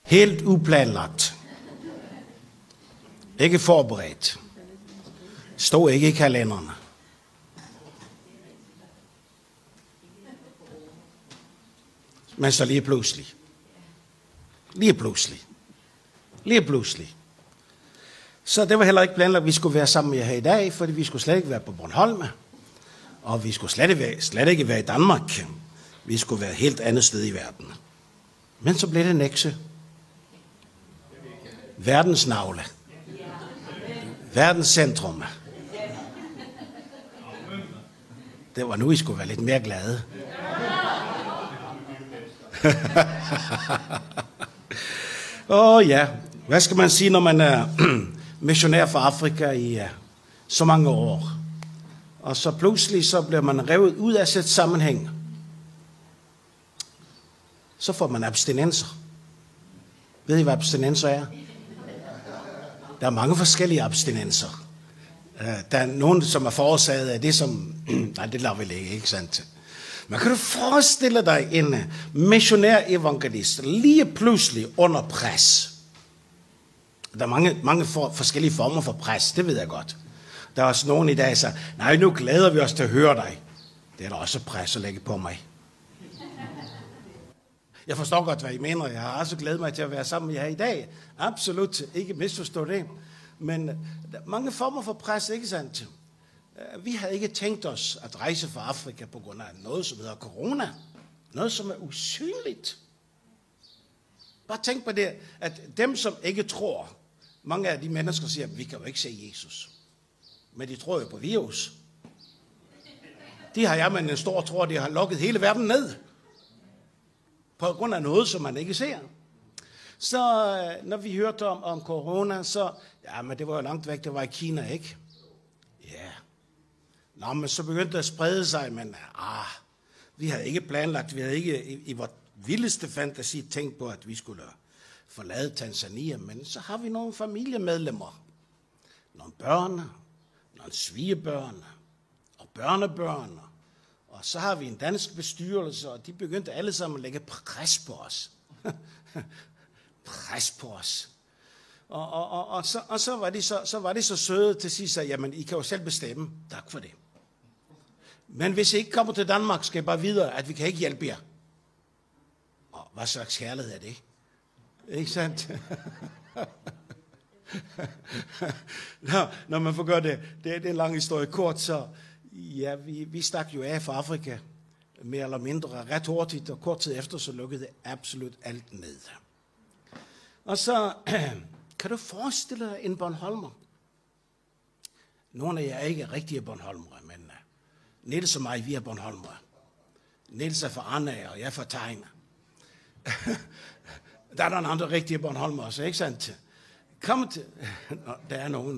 Helt uplanlagt. Ikke forberedt. Stod ikke i kalenderne. Men så lige pludselig. Så det var heller ikke planlagt, at vi skulle være sammen med jer her i dag, fordi vi skulle slet ikke være på Bornholm. Og vi skulle slet ikke være i Danmark. Vi skulle være et helt andet sted i verden. Men så blev det Nexø. Verdens navle. Verdens centrum. Det var nu, I skulle være lidt mere glade. Ja, hvad skal man sige, når man er missionær for Afrika i så mange år? Og så pludselig så bliver man revet ud af sit sammenhæng. Så får man abstinenser. Ved I, hvad abstinenser er? Der er mange forskellige abstinenser. Der er nogen, som er forårsaget af det, som... Nej, det lader vel ikke sandt? Men kan du forestille dig en missionær evangelist lige pludselig under pres? Der er mange forskellige former for pres, det ved jeg godt. Der er også nogen i dag, der siger, nej, nu glæder vi os til at høre dig. Det er der også pres at lægge på mig. Jeg forstår godt, hvad I mener. Jeg har også glædet mig til at være sammen med jer i dag. Absolut, ikke misforstå det. Men der er mange former for pres, ikke sandt? Vi havde ikke tænkt os at rejse fra Afrika på grund af noget, som hedder corona. Noget, som er usynligt. Bare tænk på det, at dem, som ikke tror, mange af de mennesker siger, at vi kan jo ikke se Jesus. Men de tror jo på virus. De har med en stor tro, de har lukket hele verden ned. På grund af noget, som man ikke ser. Så når vi hørte om corona, så, ja, men det var jo langt væk, det var i Kina, ikke? Ja. Nå, men så begyndte det at sprede sig, men vi havde ikke planlagt, vi havde ikke i vores vildeste fantasi tænkt på, at vi skulle forlade Tanzania, men så har vi nogle familiemedlemmer, nogle børn, nogle svigerbørn og børnebørn, og så har vi en dansk bestyrelse, og de begyndte alle sammen at lægge pres på os. Pres på os. Og så var de så søde til sidst, at jamen, I kan jo selv bestemme. Tak for det. Men hvis I ikke kommer til Danmark, skal I bare videre, at vi kan ikke hjælpe jer. Og hvad slags kærlighed er det? Ikke sandt? Når man får gøre det, det er en lang historie kort, så ja, vi stak jo af fra Afrika, mere eller mindre, ret hurtigt, og kort tid efter, så lukkede det absolut alt ned. Og så kan du forestille dig en Bornholmer? Nogle af jer er ikke rigtige Bornholmere, men Niels og mig, vi er Bornholmere. Niels er fra Arnager, og jeg er fra Tegn. Der er nogle andre rigtige Bornholmere, så ikke sandt? Kom til... Nå, der er nogen.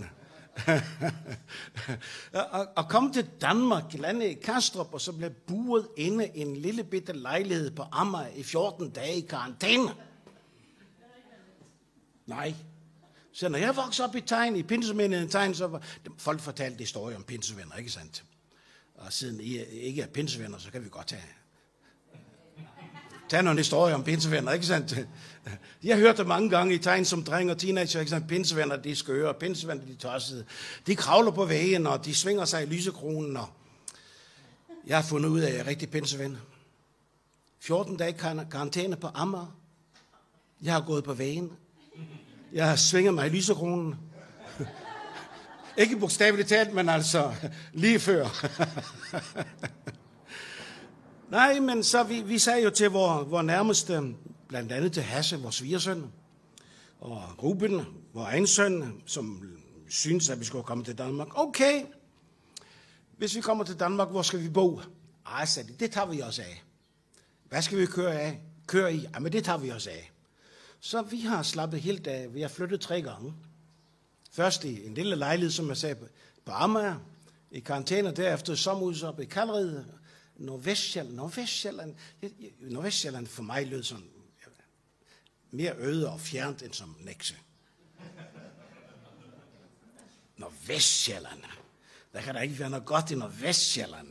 Og kom til Danmark, landet i Kastrup, og så blev buret inde i en lille bitte lejlighed på Amager i 14 dage i karantæne. Nej. Så når jeg voksede op i Tegn, i pinsemenigheden Tegn, så var folk fortalte historier om pinsevenner, ikke sandt? Og siden I ikke er pinsevenner, så kan vi godt tage nogle historier om pinsevenner, ikke sandt? Jeg hørte mange gange i Tegn som dreng og teenager, ikke sandt? Pinsevenner, de er skøre, pinsevenner, de er tossede. De kravler på vægen, og de svinger sig i lysekronen, og jeg har fundet ud af, at jeg er rigtig pinseven. 14 dage karantæne på Amager. Jeg har gået på vægen. Jeg har svinget mig i lysekronen. Ikke bogstaveligt talt, men altså lige før. Nej, men så vi sagde jo til vores nærmeste, blandt andet til Hasse, vores svigersøn, og Ruben, vores egen søn, som synes, at vi skulle komme til Danmark. Okay, hvis vi kommer til Danmark, hvor skal vi bo? Sagde de, det tager vi os af. Hvad skal vi køre i? Jamen, det tager vi os af. Så vi har slappet helt af. Vi har flyttet 3 gange. Først i en lille lejlighed, som jeg sagde, på Amager, i karantæne, derefter sommerhus op i Kalrede, Nordvestjylland for mig lød sådan mere øde og fjernt end som Nexø. Nordvestjylland. Der kan der ikke være noget godt i Nordvestjylland.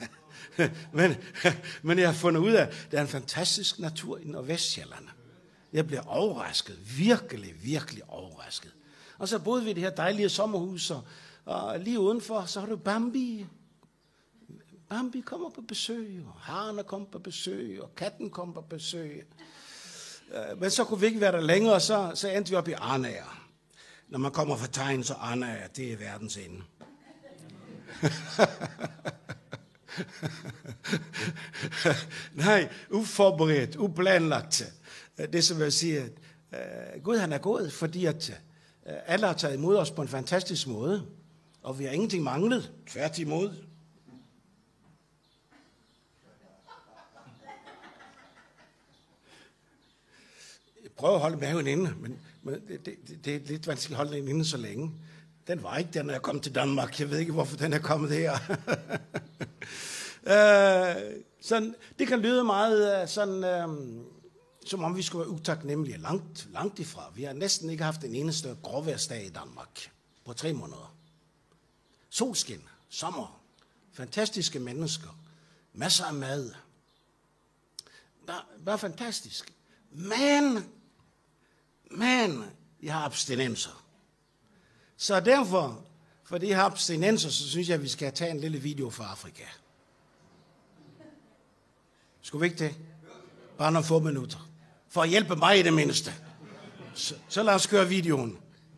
men jeg har fundet ud af, at der er en fantastisk natur i Nordvestjylland. Jeg blev overrasket. Virkelig, virkelig overrasket. Og så boede vi i det her dejlige sommerhus, og lige udenfor, så har du Bambi. Bambi kommer på besøg, og harerne kommer på besøg, og katten kommer på besøg. Men så kunne vi ikke være der længere, så endte vi op i Arnager. Når man kommer fra Tegn, så Arnager, det er verdens ende. Nej, uforberedt, uplanlagt. Det som jeg siger, Gud han er god, fordi at alle har taget imod os på en fantastisk måde, og vi har ingenting manglet, tværtimod. Jeg prøver at holde maven inde, men det er lidt vanskeligt at holde den inde så længe. Den var ikke der, når jeg kom til Danmark. Jeg ved ikke, hvorfor den er kommet her. Sådan, det kan lyde meget som om vi skulle være utaknemmelige. Langt ifra. Vi har næsten ikke haft en eneste gråværsdag i Danmark på 3 måneder. Solskin, sommer, fantastiske mennesker, masser af mad. Bare fantastisk. Men, jeg har abstinenser. Så derfor, fordi jeg har abstinenser, så synes jeg, at vi skal tage en lille video fra Afrika. Skulle vi ikke det? Bare nogle få minutter. For at hjælpe mig i det mindste. Så lad os køre videoen.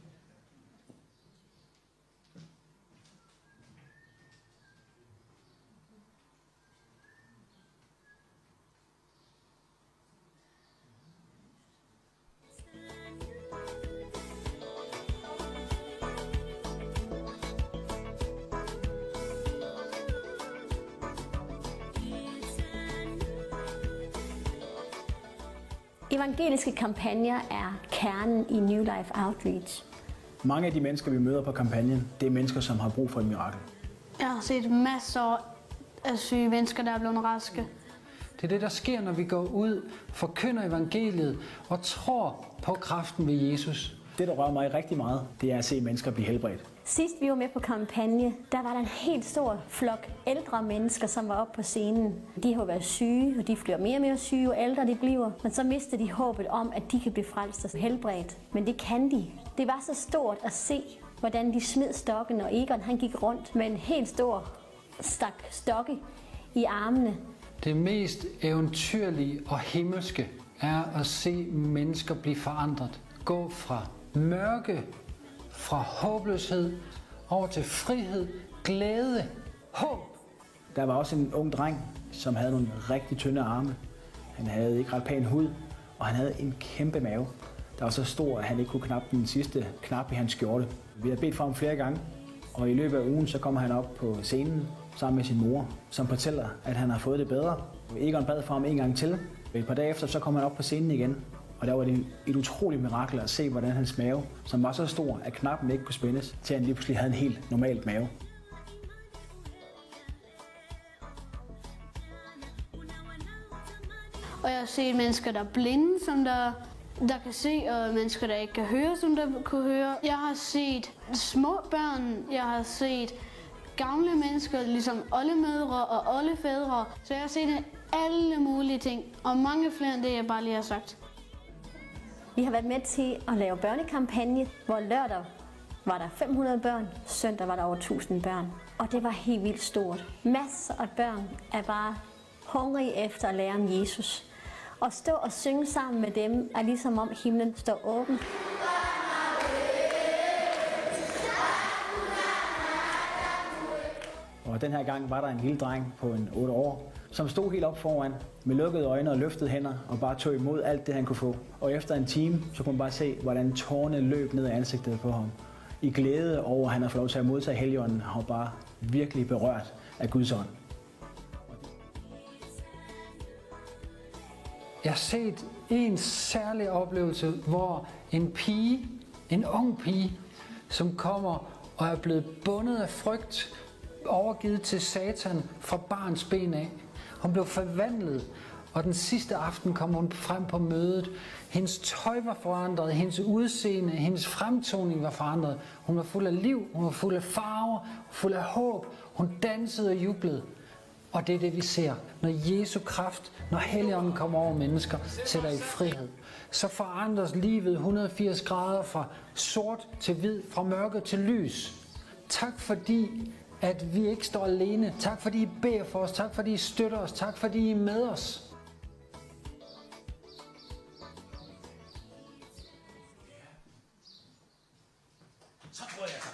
Evangeliske kampagner er kernen i New Life Outreach. Mange af de mennesker, vi møder på kampagnen, det er mennesker, som har brug for et mirakel. Jeg har set masser af syge mennesker, der er blevet raske. Det er det, der sker, når vi går ud, forkynder evangeliet og tror på kraften ved Jesus. Det, der rører mig rigtig meget, det er at se mennesker blive helbredt. Sidst vi var med på kampagne, der var der en helt stor flok ældre mennesker, som var oppe på scenen. De har været syge, og de bliver mere og mere syge, jo ældre de bliver. Men så mister de håbet om, at de kan blive frelst og helbredt. Men det kan de. Det var så stort at se, hvordan de smed stokken, og Egon han gik rundt med en helt stor stak stokke i armene. Det mest eventyrlige og himmelske er at se mennesker blive forandret. Gå fra mørke, fra håbløshed, over til frihed, glæde, håb. Der var også en ung dreng, som havde nogle rigtig tynde arme. Han havde ikke ret pæn hud, og han havde en kæmpe mave, der var så stor, at han ikke kunne knappe den sidste knap i hans skjorte. Vi har bedt for ham flere gange, og i løbet af ugen så kommer han op på scenen sammen med sin mor, som fortæller, at han har fået det bedre. Egon bad for ham en gang til. Et par dage efter så kom han op på scenen igen, og der var det et utroligt mirakel at se, hvordan hans mave, som var så stor, at knappen ikke kunne spændes, til han lige pludselig havde en helt normalt mave. Og jeg har set mennesker, der er blinde, som der kan se, og mennesker, der ikke kan høre, som der kunne høre. Jeg har set små børn, jeg har set gamle mennesker, ligesom oldemødre og oldefædre. Så jeg har set alle mulige ting, og mange flere end det, jeg bare lige har sagt. Vi har været med til at lave børnekampagne, hvor lørdag var der 500 børn, søndag var der over 1000 børn. Og det var helt vildt stort. Masser af børn er bare hungrige efter at lære om Jesus. Og stå og synge sammen med dem er ligesom om himlen står åben. Og den her gang var der en lille dreng på en 8 år, som stod helt op foran med lukkede øjne og løftede hænder og bare tog imod alt det, han kunne få. Og efter en time, så kunne man bare se, hvordan tårerne løb ned af ansigtet på ham. I glæde over, at han har fået lov til at modtage Helligånden, har han bare virkelig berørt af Guds ånd. Jeg har set en særlig oplevelse, hvor en ung pige, som kommer og er blevet bundet af frygt, overgivet til Satan fra barns ben af. Hun blev forvandlet, og den sidste aften kom hun frem på mødet. Hendes tøj var forandret, hendes udseende, hendes fremtoning var forandret. Hun var fuld af liv, hun var fuld af farver, fuld af håb. Hun dansede og jublede. Og det er det, vi ser. Når Jesu kraft, når Helligånden kommer over mennesker, sætter i frihed, så forandres livet 180 grader fra sort til hvid, fra mørke til lys. Tak fordi, at vi ikke står alene. Tak fordi I beder for os. Tak fordi I støtter os. Tak fordi I er med os. Så tror jeg,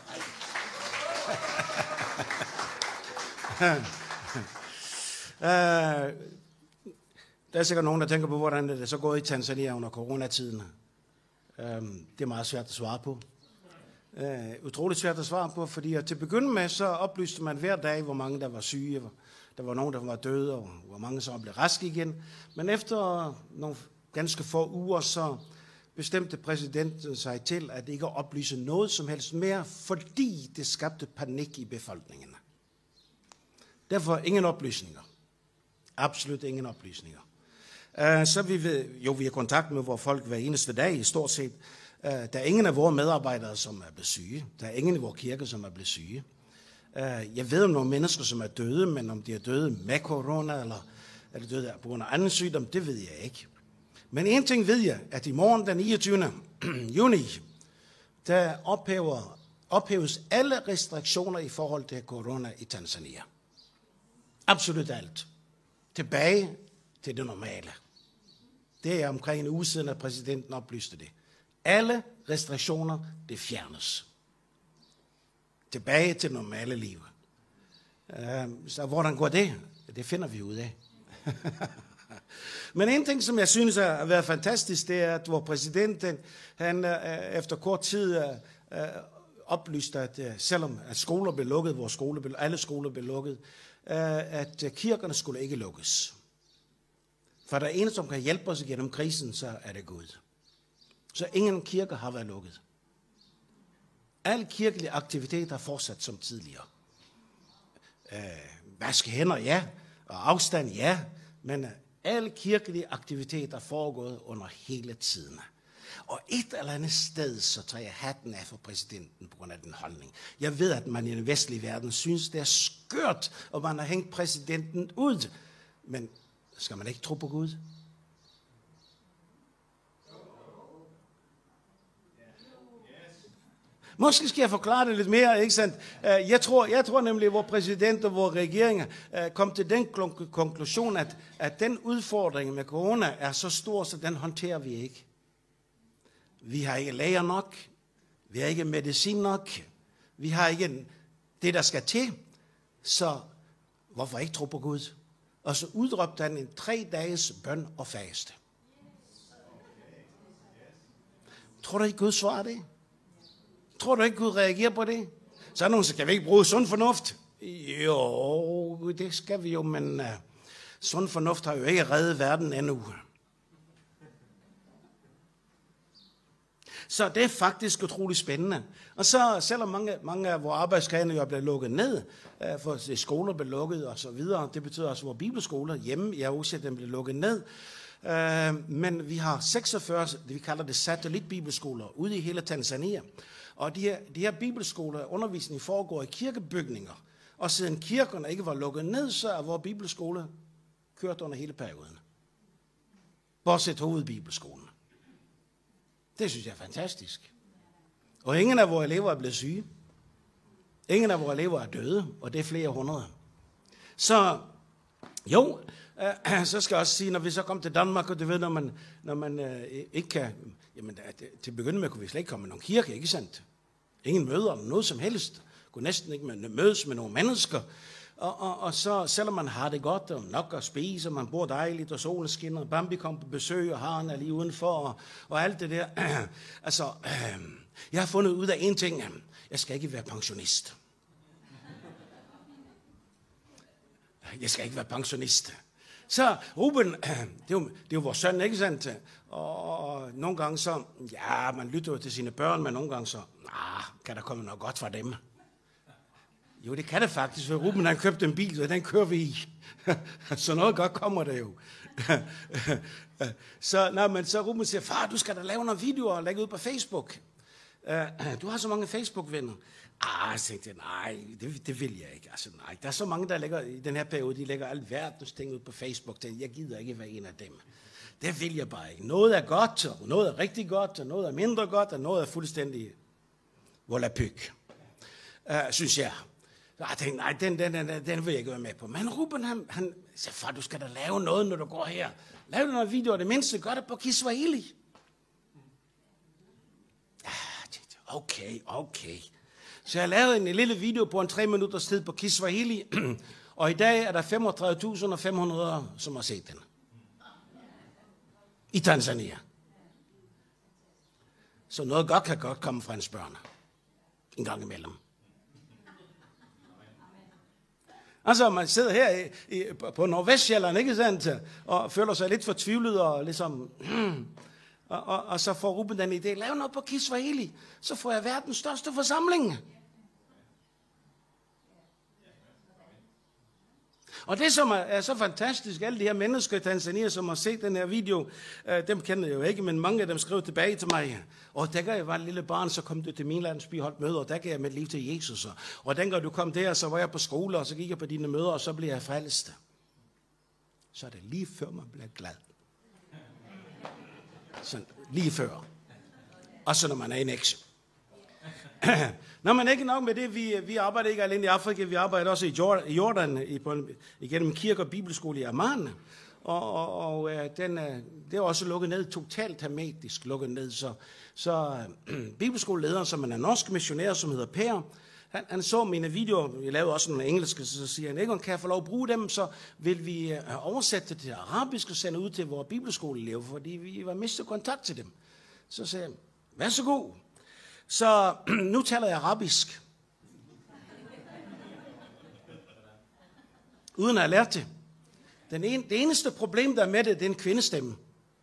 der er sikkert nogen, der tænker på, hvordan det er så gået i Tanzania under coronatiden. Det er meget svært at svare på. Utroligt svært at svare på, fordi til at begynde med, så oplyste man hver dag, hvor mange der var syge. Der var nogen, der var døde, og hvor mange så blev raske igen. Men efter nogle ganske få uger, så bestemte præsidenten sig til, at ikke oplyse noget som helst mere, fordi det skabte panik i befolkningen. Derfor ingen oplysninger. Absolut ingen oplysninger. Så vi har kontakt med vores folk hver eneste dag, i stort set. Der er ingen af vores medarbejdere, som er blevet syge. Der er ingen i vores kirke, som er blevet syge. Jeg ved om nogle mennesker, som er døde, men om de er døde med corona, eller er de døde på grund af anden sygdom, det ved jeg ikke. Men en ting ved jeg, at i morgen den 29. juni, der ophæves alle restriktioner i forhold til corona i Tanzania. Absolut alt. Tilbage til det normale. Det er omkring en uge siden, at præsidenten oplyste det. Alle restriktioner, det fjernes. Tilbage til det normale liv. Så hvordan går det? Det finder vi ud af. Men en ting, som jeg synes har været fantastisk, det er, at vores præsident, han efter kort tid oplyste, at selvom at skoler blev lukket, alle skoler blev lukket, at kirkerne skulle ikke lukkes. For der er en, som kan hjælpe os igennem krisen, så er det Gud. Så ingen kirker har været lukket. Al kirkelig aktivitet har fortsat som tidligere. Vaske hænder, ja. Og afstand, ja. Men al kirkelig aktivitet er foregået under hele tiden. Og et eller andet sted, så tager jeg hatten af for præsidenten på grund af den holdning. Jeg ved, at man i den vestlige verden synes, det er skørt, og man har hængt præsidenten ud. Men skal man ikke tro på Gud? Måske skal jeg forklare det lidt mere, ikke sandt? Jeg tror nemlig, at vores præsident og vores regeringer kom til den konklusion, at den udfordring med corona er så stor, så den håndterer vi ikke. Vi har ikke læger nok. Vi har ikke medicin nok. Vi har ikke det, der skal til. Så hvorfor ikke tro på Gud? Og så udråbte han en 3 dages bøn og faste. Tror du ikke, Gud svarer det? Tror du ikke, Gud reagerer på det? Så er nogen, så kan vi ikke bruge sund fornuft. Jo, det skal vi jo, men sund fornuft har jo ikke reddet verden endnu. Så det er faktisk utroligt spændende. Og så, selvom mange af vores arbejdskræfter jo er blevet lukket ned, for skoler blev lukket og så videre, det betyder også, at vores bibelskoler hjemme i Aarhus, den blev lukket ned. Men vi har 46, vi kalder det satellitbibelskoler, ude i hele Tanzania. Og de her bibelskoler, undervisning foregår i kirkebygninger. Og siden kirkerne ikke var lukket ned, så er vores bibelskole kørt under hele perioden. Bortset hovedbibelskolen. Det synes jeg er fantastisk. Og ingen af vores elever er blevet syge. Ingen af vores elever er døde, og det er flere hundrede. Så jo, så skal jeg også sige, når vi så kom til Danmark, og du ved, når man ikke kan, jamen til begynde med kunne vi slet ikke komme med nogen kirke, ikke sandt? Ingen møder eller noget som helst. Kunne næsten ikke mødes med nogle mennesker. Og så, selvom man har det godt og nok at spise, og man bor dejligt, og solen skinner, og Bambi kom på besøg, og haren er lige udenfor, og alt det der. Altså, jeg har fundet ud af en ting. Jeg skal ikke være pensionist. Jeg skal ikke være pensionist. Så Ruben, det er jo vores søn, ikke sandt? Og nogle gange så, ja, man lytter jo til sine børn, men nogle gange så, kan der komme noget godt fra dem? Jo, det kan det faktisk, for Ruben han købte en bil, så den kører vi i. Så noget godt kommer der jo. Så Ruben siger, far, du skal da lave nogle videoer og lægge ud på Facebook. Du har så mange Facebook-venner. Så tænkte jeg, nej, det vil jeg ikke. Altså, nej. Der er så mange, der lægger i den her periode, de lægger alverdens ting ud på Facebook. Jeg gider ikke være en af dem. Det vil jeg bare ikke. Noget er godt, og noget er rigtig godt, og noget er mindre godt, og noget er fuldstændig volapyk, synes jeg. Så jeg tænkte, nej, den vil jeg ikke være med på. Men Ruben, han sagde, far, du skal da lave noget, når du går her. Lav noget video, og det mindste gør det på Kiswahili. Okay. Så jeg lavede en lille video på en 3 minutters tid på Kiswahili, og i dag er der 35.500, som har set den. I Tanzania. Så noget godt kan godt komme fra hans børn. En gang imellem. Altså, man sidder her på Nordvestjylland, ikke sandt, og føler sig lidt fortvivlet, og ligesom, og så får Ruben den idé, lav noget på Kiswahili, så får jeg verdens største forsamling. Og det, som er så fantastisk, alle de her mennesker i Tanzania, som har set den her video, dem kender jeg jo ikke, men mange af dem skrev tilbage til mig. Og dengang jeg var en lille barn, så kom du til min landsby og holdt møder, og der gav jeg mit liv til Jesus. Og dengang du kom der, så var jeg på skole, og så gik jeg på dine møder, og så blev jeg frelst. Så er det lige før, man bliver glad. Så lige før. Også når man er i en action. Nå, men ikke nok med det. Vi arbejder ikke alene i Afrika, vi arbejder også i Jordan, igennem kirke og bibelskole i Amman. Og det er også lukket ned, totalt hermetisk lukket ned. Så bibelskolelederen, som er en norsk missionær, som hedder Per, han så mine videoer, jeg lavede også nogle engelske, så siger han, ikke, kan jeg få lov at bruge dem, så vil vi oversætte det til arabisk og sende ud til vores bibelskoleelever, fordi vi var mistet kontakt til dem. Så sagde jeg, vær så god. Så nu taler jeg arabisk. Uden at have lært det. Det eneste problem, der er med det er en kvindestemme.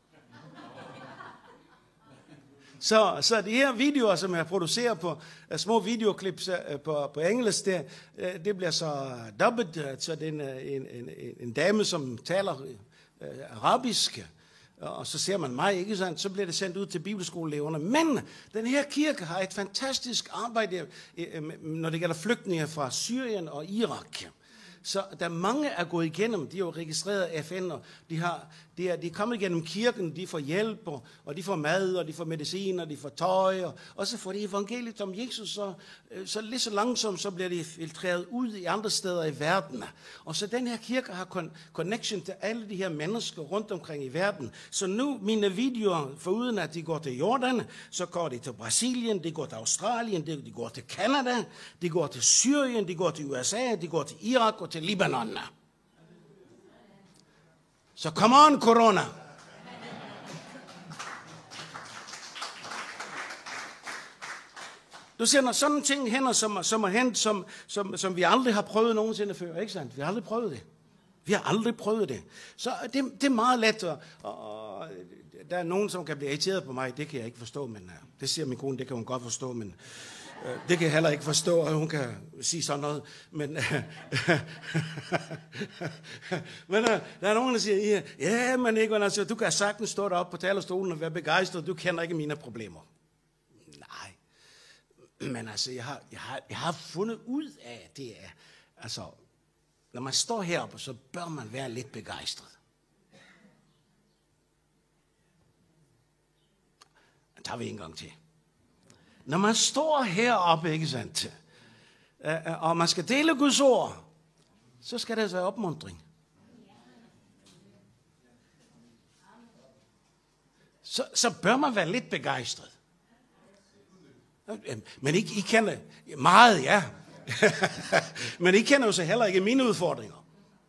Så de her videoer, som jeg producerer på små videoklips på engelsk, det bliver så dubbet. Så det er en dame, som taler arabisk. Og så ser man mig, ikke sandt? Så bliver det sendt ud til bibelskoleeleverne. Men den her kirke har et fantastisk arbejde, når det gælder flygtninge fra Syrien og Irak. Så der mange er gået igennem, de er jo registreret af FN, og de er kommet igennem kirken, de får hjælp, og de får mad, og de får medicin, og de får tøj, og så får de evangeliet om Jesus, så lige så langsomt, så bliver de filtreret ud i andre steder i verden. Og så den her kirke har connection til alle de her mennesker rundt omkring i verden. Så nu mine videoer, foruden at de går til Jordan, så går de til Brasilien, de går til Australien, de går til Canada, de går til Syrien, de går til USA, de går til Irak og til Libanon. Så come on, corona. Du ser, når sådan ting hænder, som er hent, som vi aldrig har prøvet nogensinde før, ikke sandt? Vi har aldrig prøvet det. Så det er meget let, og der er nogen, som kan blive irriteret på mig, det kan jeg ikke forstå, men det siger min kone, det kan hun godt forstå, men det kan jeg heller ikke forstå, at hun kan sige sådan noget. Men, men der er nogen, der siger, ja, men ikke, altså, du kan sagtens stå deroppe på talerstolen og være begejstret, du kender ikke mine problemer. Nej, men altså, jeg har fundet ud af, at det er, altså, når man står heroppe, så bør man være lidt begejstret. Det tager vi en gang til. Når man står heroppe, ikke sandt, og man skal dele Guds ord, så skal det være opmuntring. Så bør man være lidt begejstret. Men I kender meget, ja. Men I kender jo så heller ikke mine udfordringer.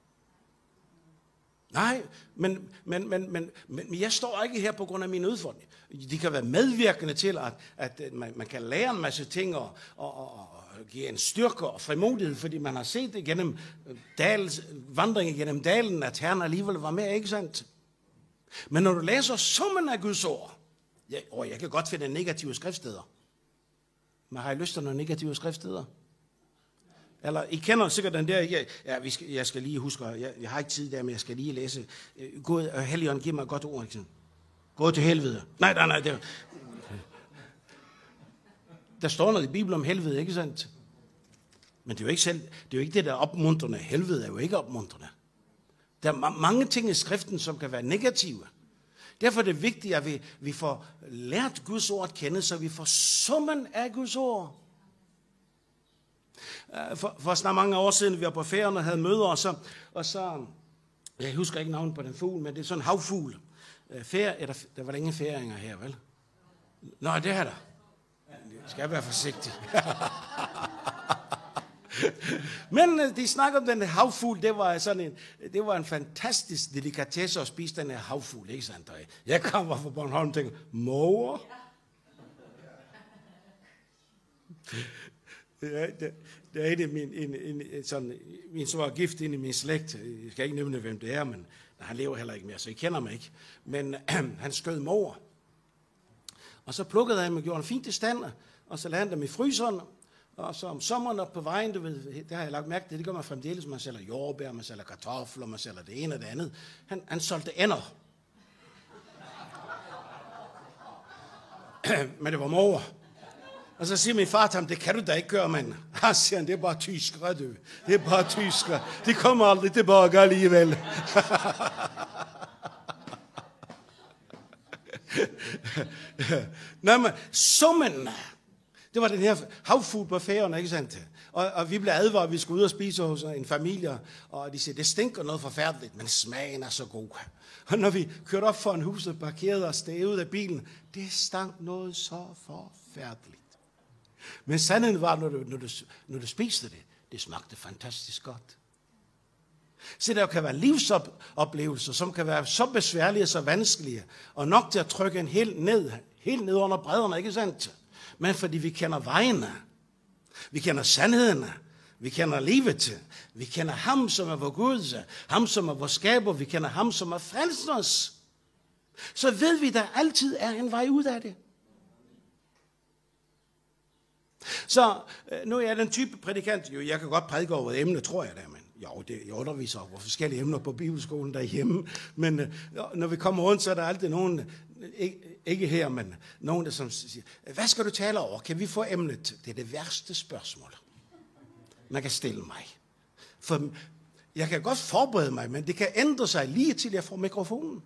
Nej, men jeg står ikke her på grund af mine udfordringer. De kan være medvirkende til, at man kan lære en masse ting og give en styrke og frimodighed, fordi man har set det gennem vandringen gennem dalen, at Herren alligevel var med, ikke sandt? Men når du læser summen af Guds ord, jeg kan godt finde negative skriftsteder. Men har I lyst til nogle negative skriftsteder? Eller I kender sikkert den der, jeg skal lige huske, jeg har ikke tid der, men jeg skal lige læse. Gud, Helligånd, giv mig et godt ord, ikke? Gå til helvede. Nej. Der står noget i Bibelen om helvede, ikke sandt? Men det er jo ikke det, der er opmuntrende. Helvede er jo ikke opmuntrende. Der er mange ting i skriften, som kan være negative. Derfor er det vigtigt, at vi får lært Guds ord at kende, så vi får summen af Guds ord. For snart mange år siden, vi var på ferien og havde møder, og så jeg husker ikke navnet på den fugl, men det er sådan en havfugl. Der var ingen færinger her, vel? Nå, det er der. Jeg skal være forsigtig. Men de snakker om den her havfugl, det var en fantastisk delikatesse at spise den her havfugl, ikke sandt? Jeg kommer fra Bornholm og tænker, måger? Der er min så var gift ind i min slægt. Jeg skal ikke nævne, hvem det er, men han lever heller ikke mere, så I kender mig ikke. Men han skød måger. Og så plukkede han dem og gjorde en fint i stand, og så lagde han dem i fryseren. Og så om sommeren op på vejen, du ved, det har jeg lagt mærke til, det gør man fremdeles. Man sælger jordbær, man sælger kartofler, man sælger det ene og det andet. Han solgte ender. Men det var måger. Og så siger min far til ham, det kan du da ikke gøre, mand. Han siger, det er bare tyskere, du. Det er bare tyskere. De kommer aldrig tilbage alligevel. Nå, men summen, det var den her havfugl på Færøerne, ikke sandt? Og vi blev advaret, at vi skulle ud og spise hos en familie, og de siger, det stinker noget forfærdeligt, men smagen er så god. Og når vi kørte op foran huset, parkerede og steg ud af bilen, det stank noget så forfærdeligt. Men sandheden var, når du spiste det smagte fantastisk godt. Så der kan være livsoplevelser, som kan være så besværlige og så vanskelige, og nok til at trykke en helt ned under bredderne, ikke sandt? Men fordi vi kender vejene, vi kender sandhederne, vi kender livet, vi kender ham, som er vor Gud, ham, som er vor skaber, vi kender ham, som er frelst os, så ved vi, at der altid er en vej ud af det. Så nu er jeg den type prædikant, jo, jeg kan godt prædike over et emne, tror jeg da, men jo, jeg underviser over forskellige emner på bibelskolen derhjemme, men når vi kommer rundt, så er der altid nogen, ikke her, men nogen, der som siger, hvad skal du tale over? Kan vi få emnet? Det er det værste spørgsmål, man kan stille mig. For jeg kan godt forberede mig, men det kan ændre sig lige til jeg får mikrofonen.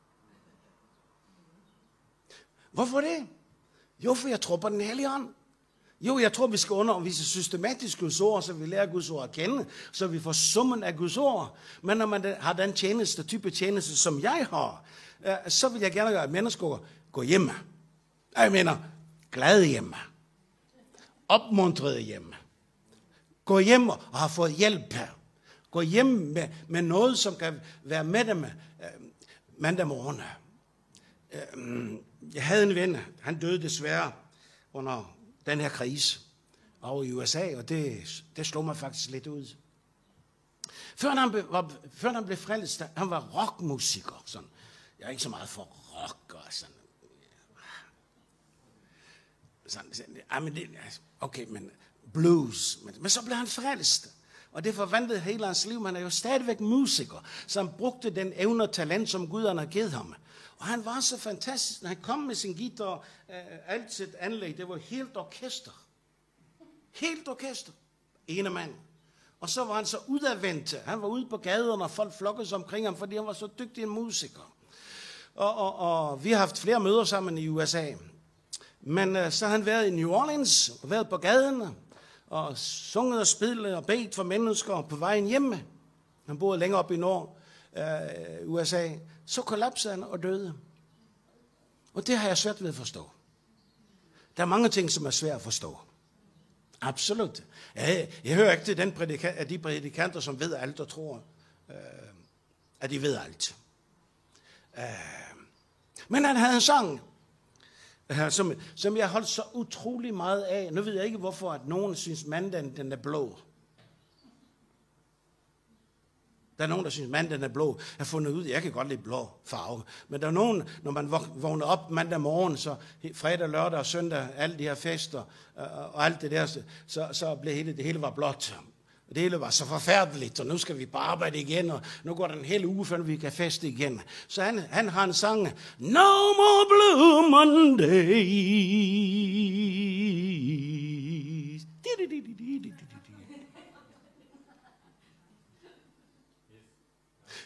Hvorfor det? Jo, for jeg tror på den hellige ånd. Jo, jeg tror, vi skal undervise systematisk Guds ord, så vi lærer Guds ord at kende, så vi får summen af Guds ord. Men når man har den type tjeneste, som jeg har, så vil jeg gerne gøre, at mennesker går hjemme. Jeg mener, glade hjemme. Opmuntrede hjemme. Gå hjem og har fået hjælp her. Gå hjem med noget, som kan være med dem mandag morgen. Jeg havde en ven, han døde desværre under den her krise over i USA, og det slog mig faktisk lidt ud. Før han blev frelst, han var rockmusiker. Sådan. Jeg er ikke så meget for rock og sådan. Okay, men blues. Men så blev han frelst. Og det forvandlede hele hans liv. Han er jo stadigvæk musiker, som brugte den evne og talent, som Gud har givet ham. Og han var så fantastisk, når han kom med sin guitar, alt sit anlæg, det var helt orkester. Helt orkester. Ene mand. Og så var han så udadvendt. Han var ude på gaderne, og folk flokkede sig omkring ham, fordi han var så dygtig en musiker. Og vi har haft flere møder sammen i USA. Men så har han været i New Orleans, og været på gaderne, og sunget og spillet og bedt for mennesker på vejen hjemme. Han boede længere op i nord, USA. Så kollapsede han og døde. Og det har jeg svært ved at forstå. Der er mange ting, som er svært at forstå. Absolut. Jeg hører ikke til de prædikanter, som ved alt og tror, at de ved alt. Men han havde en sang, som jeg holdt så utrolig meget af. Nu ved jeg ikke, hvorfor at nogen synes, mandagen den er blå. Der er nogen, der synes, mandagen er blå. Jeg har fundet ud, jeg kan godt lide blå farve. Men der er nogen, når man vågner op mandag morgen, så fredag, lørdag og søndag, alle de her fester og alt det der, så blev det hele var blåt. Og det hele var så forfærdeligt, og nu skal vi bare arbejde igen, og nu går der en hel uge, før vi kan feste igen. Så han har en sang, No more blue Mondays.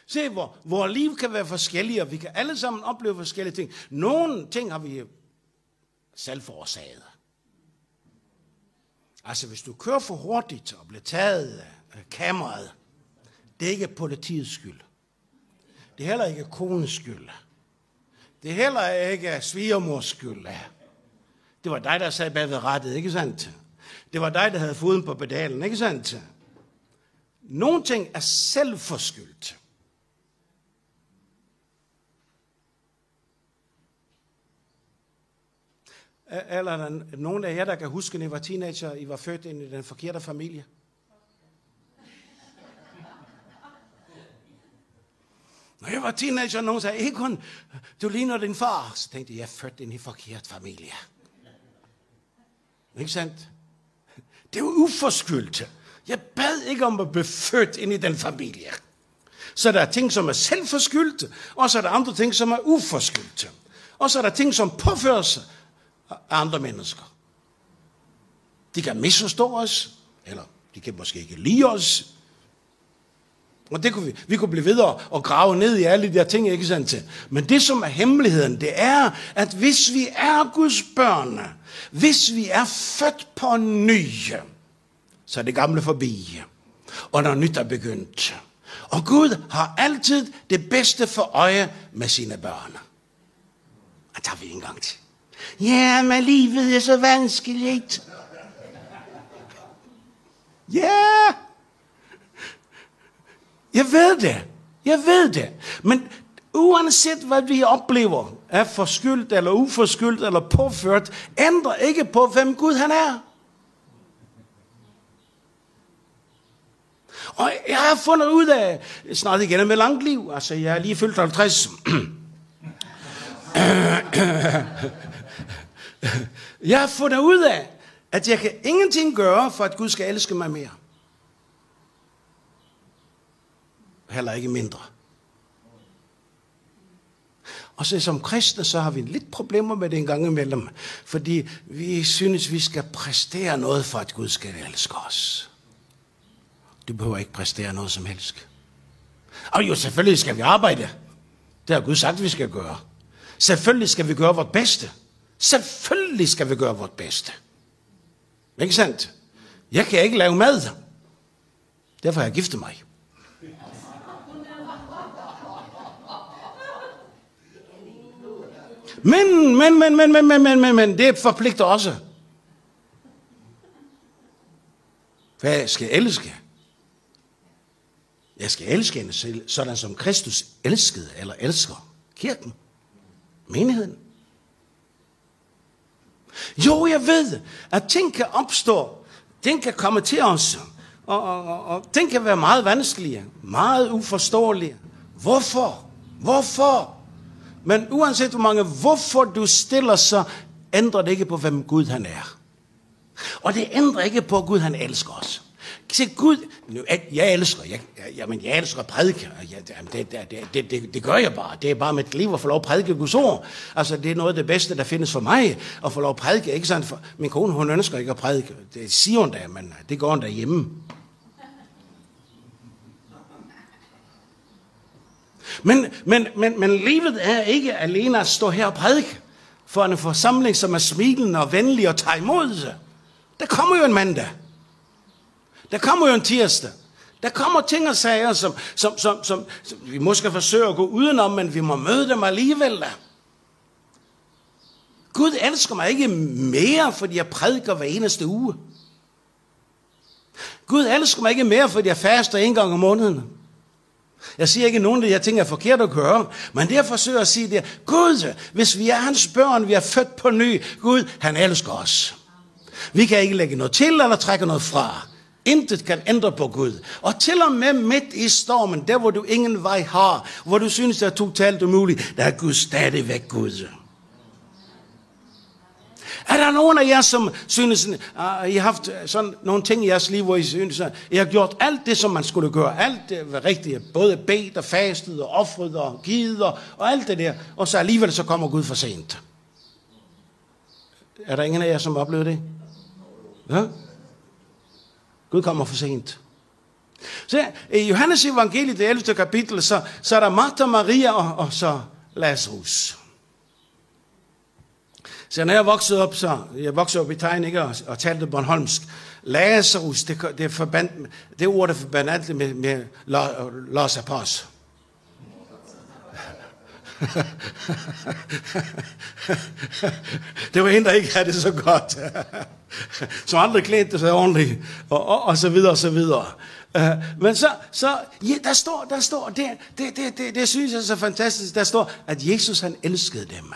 Se, hvor liv kan være forskellige, og vi kan alle sammen opleve forskellige ting. Nogle ting har vi selv forårsaget. Altså, hvis du kører for hurtigt og bliver taget af kameraet, det er ikke politiets skyld. Det er heller ikke konens skyld. Det er heller ikke svigermors skyld. Det var dig, der sad bag ved rattet, ikke sandt? Det var dig, der havde foden på pedalen, ikke sandt? Nogle ting er selvforskyldt. Eller er der nogen af jer, der kan huske, at I var teenager, I var født ind i den forkerte familie? Når jeg var teenager, nogen sagde, Egon, du ligner din far. Så tænkte jeg er født ind i forkert familie. Ikke sandt? Det er jo uforskyldt. Jeg bad ikke om at blive født ind i den familie. Så der er ting, som er selvforskyldt, og så er der andre ting, som er uforskyldt. Og så er der ting, som påføres af andre mennesker. De kan misforstå os, eller de kan måske ikke lide os. Og det kunne vi kunne blive ved og grave ned i alle de der ting, ikke sandt? Men det, som er hemmeligheden, det er, at hvis vi er Guds børn, hvis vi er født på ny, så er det gamle forbi, og noget nyt er begyndt. Og Gud har altid det bedste for øje med sine børn. Og tager vi en gang til. Ja, men livet er så vanskeligt. Ja, jeg ved det. Men uanset hvad vi oplever, er forskyldt eller uforskyldt eller påført, ændrer ikke på, hvem Gud han er. Og jeg har fundet ud af, snart igen med langt liv, altså jeg er lige fyldt 50. Jeg har fundet ud af, at jeg kan ingenting gøre, for at Gud skal elske mig mere. Heller ikke mindre. Og så som kristne, så har vi lidt problemer med det en gang imellem, fordi vi synes, vi skal præstere noget, for at Gud skal elske os. Du behøver ikke præstere noget som helst. Og jo, selvfølgelig skal vi arbejde. Det har Gud sagt, vi skal gøre. Selvfølgelig skal vi gøre vort bedste. Selvfølgelig skal vi gøre vort bedste. Ikke sandt? Jeg kan ikke lave mad. Derfor har jeg giftet mig. Men det forpligter også. For jeg skal elske. Jeg skal elske hende selv, sådan som Kristus elskede eller elsker kirken. Menigheden. Jo, jeg ved, at ting kan opstå. Ting kan komme til os. Og ting kan være meget vanskelige. Meget uforståelige. Hvorfor? Men uanset hvor mange hvorfor du stiller, så ændrer det ikke på, hvem Gud han er. Og det ændrer ikke på, at Gud han elsker os. Se, Gud, jeg elsker at prædike. Det gør jeg bare. Det er bare mit liv at få lov at prædike Guds ord. Altså, det er noget af det bedste, der findes for mig, at få lov at prædike. Ikke sandt? For min kone, hun ønsker ikke at prædike. Det siger hun da, men det går hun derhjemme. Men livet er ikke alene at stå her og prædike for en forsamling, som er smilende og venlig og tager imod det. Der kommer jo en mandag. Der kommer jo en tirsdag. Der kommer ting og sager, som vi måske forsøger at gå udenom, men vi må møde dem alligevel. Gud elsker mig ikke mere, fordi jeg prædiker hver eneste uge. Gud elsker mig ikke mere, fordi jeg faster en gang om måneden. Jeg siger ikke, at nogen af de her ting er forkert at gøre, men det jeg forsøger at sige, det er, Gud, hvis vi er hans børn, vi er født på ny, Gud, han elsker os. Vi kan ikke lægge noget til eller trække noget fra. Intet kan ændre på Gud. Og til og med midt i stormen, der hvor du ingen vej har, hvor du synes, det er totalt umuligt, der er Gud stadigvæk Gud. Er der nogen af jer, som synes, I har haft sådan nogle ting i jeres liv, hvor I synes, at I har gjort alt det, som man skulle gøre, alt det var rigtigt, både bedt og fastet og offret og givet og alt det der, og så alligevel så kommer Gud for sent. Er der ingen af jer, som oplever det? Ja? Gud kommer for sent. Så i Johannes evangeliet, det 11. kapitel, så er der Martha, Maria og så Lazarus. Så når jeg voksede op i Tegn, ikke, og talte bornholmsk, Lazarus, det ord, der forbandt altid med Lazarus. Det var en, der ikke havde det så godt. Som aldrig klædte sig ordentligt, og så videre, og så videre. Men ja, der står, det synes jeg er så fantastisk, der står, at Jesus han elskede dem.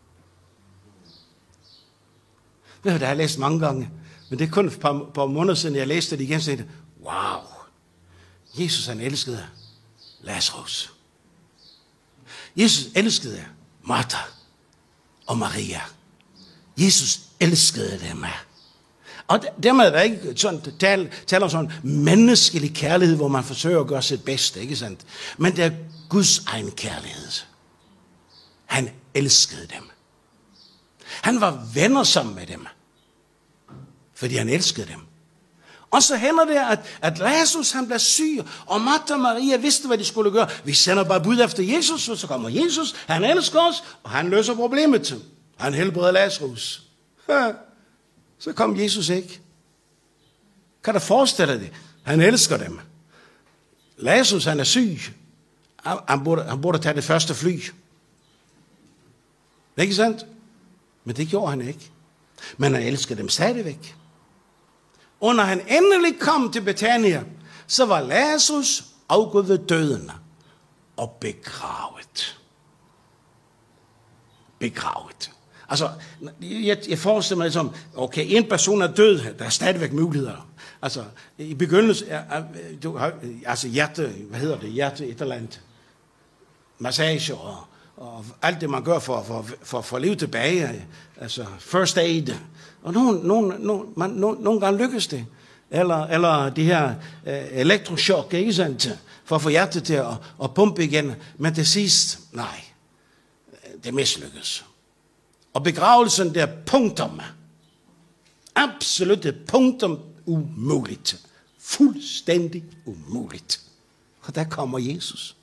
Det har jeg læst mange gange, men det er kun et par måneder siden, jeg læste det igen, så jeg wow, Jesus han elskede Lazarus. Jesus elskede Martha og Maria. Jesus elskede dem. Og dermed er der ikke sådan, taler om sådan menneskelig kærlighed, hvor man forsøger at gøre sit bedste, ikke sandt? Men det er Guds egen kærlighed. Han elskede dem. Han var venner sammen med dem, fordi han elskede dem. Og så hænder det, at Lazarus han bliver syg, og Martha og Maria vidste, hvad de skulle gøre. Vi sender bare bud efter Jesus, og så kommer Jesus, han elsker os, og han løser problemet. Han helbreder Lazarus. Så kom Jesus ikke. Kan du forestille dig det? Han elsker dem. Lazarus han er syg. Han burde tage det første fly. Ikke sandt? Men det gjorde han ikke. Men han elsker dem stadigvæk. Og når han endelig kom til Betania, så var Lazarus afgået ved døden og begravet. Begravet. Altså, jeg forestiller mig som, okay, en person er død, der er stadigvæk muligheder. Altså, i begyndelsen, altså hjerte et eller andet, massage og alt det, man gør for at få livet tilbage, altså first aid. Og nogle gange lykkes det. Eller de her elektrochok, ikke sandt? For at få hjertet til at pumpe igen. Men til sidst, nej, det mislykkes. Og begravelsen, det er punktum. Absolut punktum umuligt. Fuldstændig umuligt. Og der kommer Jesus.